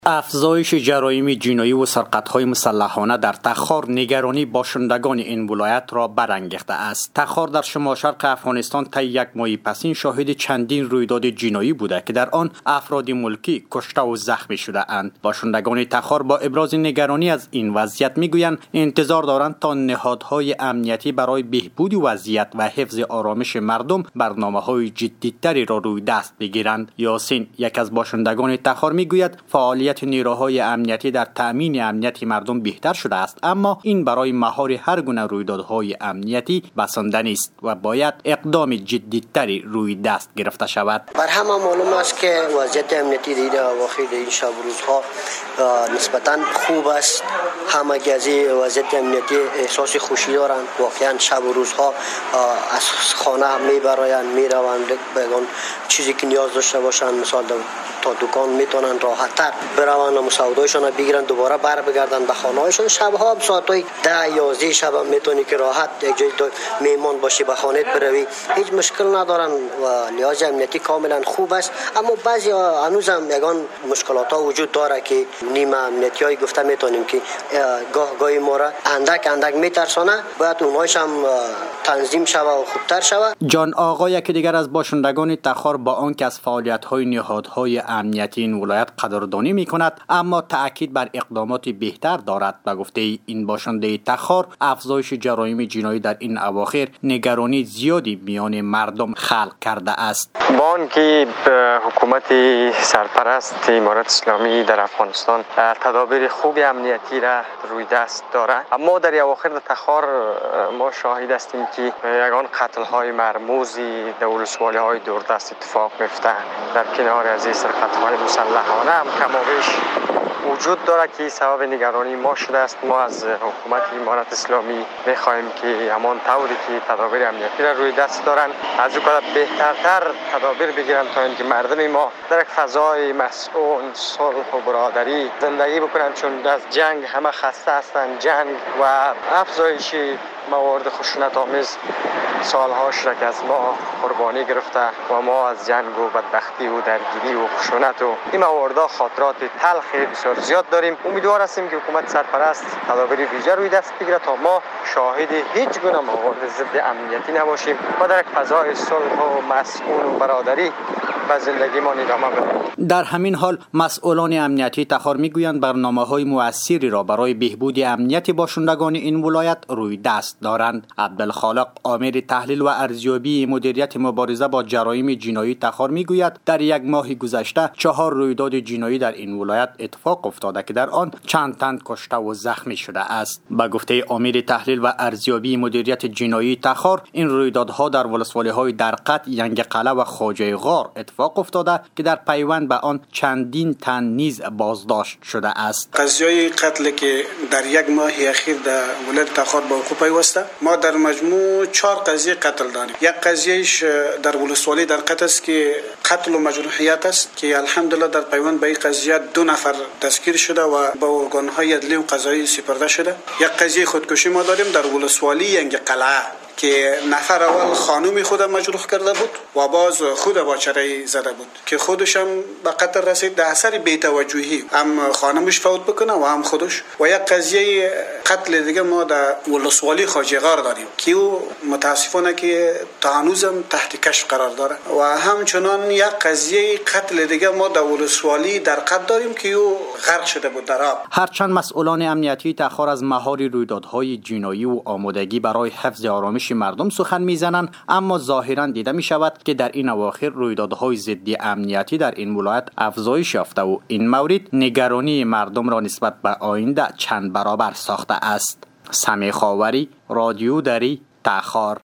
افزایش جرایم جنایی و سرقت‌های مسلحانه در تخار نگرانی باشندگان این ولایت را برانگیخته است. تخار در شمال شرق افغانستان طی یک ماه پسین شاهد چندین رویداد جنایی بوده که در آن افراد ملکی کشته و زخمی شده اند. باشندگان تخار با ابراز نگرانی از این وضعیت میگویند انتظار دارند تا نهادهای امنیتی برای بهبود وضعیت و حفظ آرامش مردم برنامه‌های جدی‌تری را روی دست بگیرند. یاسین، یک از باشندگان تخار، میگوید فعالیت نیروهای امنیتی در تأمین امنیت مردم بهتر شده است، اما این برای مهار هر گونه رویدادهای امنیتی بسنده نیست و باید اقدام جدی‌تری روی دست گرفته شود. بر همه معلوم است که وضعیت امنیتی در اواخر این شب و روزها نسبتاً خوب است. همه از وضعیت امنیتی احساس خوشی دارند. واقعا شب و روزها از خانه میبرایند، میروند بگن چیزی که نیاز داشته باشند، مثلا تا دکان میتونن راحت‌تر بروند و سودایشون بگیرن، دوباره بر بگردن به خانه‌هاشون. شب‌ها ساعتای 10-11 شب هم میتونی که راحت یک جای میمون باشی، به خانه‌ت بروی، هیچ مشکل ندارن و لحاظ امنیتی کاملا خوب است. اما بعضی هنوز هم یگان مشکلات وجود داره که نیمه امنیتیای گفته میتونیم که گاهی ما را اندک میترسانه، باید اونهاش هم تنظیم شود و خوبتر شود. جان آقا، یکی دیگر از باشندگان تخار، با آنکه از فعالیت‌های نهادهای امنیتی این ولایت قدردانی می‌کند اما تأکید بر اقدامات بهتر دارد. به گفته این باشنده تخار، افزایش جرایم جنایی در این اواخر نگرانی زیادی میان مردم خلق کرده است. با آنکه حکومت سرپرست امارت اسلامی در افغانستان تدابیر خوب امنیتی را روی دست دارد، اما در اواخر در تخار ما شاهد هستیم که یگان قتل‌های مرموزی در ولسوالی‌های دوردست اتفاق میفته. در کنار از این سرقت‌های مسلحانه هم کم و بیش وجود داره که سبب نگرانی ما شده است. ما از حکومت امارت اسلامی می‌خواهیم که همان طوری که تدابیر امنیتی را روی دست دارن، از او کدام بهترتر تدابیر بگیرن تا اینکه مردم ما در یک فضای مسئول، صلح و برادری زندگی بکنند، چون از جنگ همه خسته هستند. جنگ و افزایش موارد خشونت آمیز سالهاش را که از ما قربانی گرفته و ما از جنگ و بدبختی و درگیری و خشونت و این موارد خاطرات تلخ بسیار زیاد داریم. امیدوار هستیم که حکومت سرپرست تدابیر ویژه روی دست بگیره تا ما شاهد هیچ گونه موارد ضد امنیتی نباشیم و در یک فضای صلح و مسئول و برادری و زندگی ما ادامه بدیم. در همین حال مسئولان امنیتی تخار میگویند برنامه‌های مؤثری را برای بهبود امنیت باشندگان این ولایت روی دست دارند. عبدالخالق، آمر تحلیل و ارزیابی مدیریت مبارزه با جرایم جنایی تخار میگوید در یک ماه گذشته 4 رویداد جنایی در این ولایت اتفاق افتاده که در آن چند تن کشته و زخمی شده است. به گفته آمر تحلیل و ارزیابی مدیریت جنایی تخار، این رویدادها در ولسوالی‌های درقط، ینگ قلعه و خواجه غار اتفاق افتاده که در پیوند به آن چندین تن نیز بازداشت شده است. قضیه قتل که در یک ماه اخیر در ولایت تخار با وقوع پیوسته، ما در مجموع 4 قضیه قتل داریم. یک قضیهش در ولسوالی درقط است که قتل و مجروحیت است که الحمدلله در پیوند به این قضیه 2 نفر دستگیر شده و به ارگان‌های عدلی و قضایی سپرده شده. یک قضیه خودکشی ما داریم در ولسوالی ینگ قلعه که نفر اول خانومی خود مجروح کرده بود و باز خود با چره زده بود که خودش هم به قتل رسید در اثر بی‌توجهی، هم خانمش فوت بکنه و هم خودش. و یک قضیه قتل دیگه ما در ولسوالی خواجه غار داریم که او متاسفانه که تا هنوزم تحت کشف قرار داره. و همچنان یک قضیه قتل دیگه ما در ولسوالی درقط داریم که او غرق شده بود در آب. هرچند مسئولان امنیتی تخار از مهار رویدادهای جنایی و آمادگی برای حفظ آرامش مردم سخن میزنند، اما ظاهرا دیده می شود که در این اواخر رویدادهای ضد امنیتی در این ولایت افزایش یافته و این مورد نگرانی مردم را نسبت به آینده چند برابر ساخته است. سمیع خاوری، رادیو دری، تخار.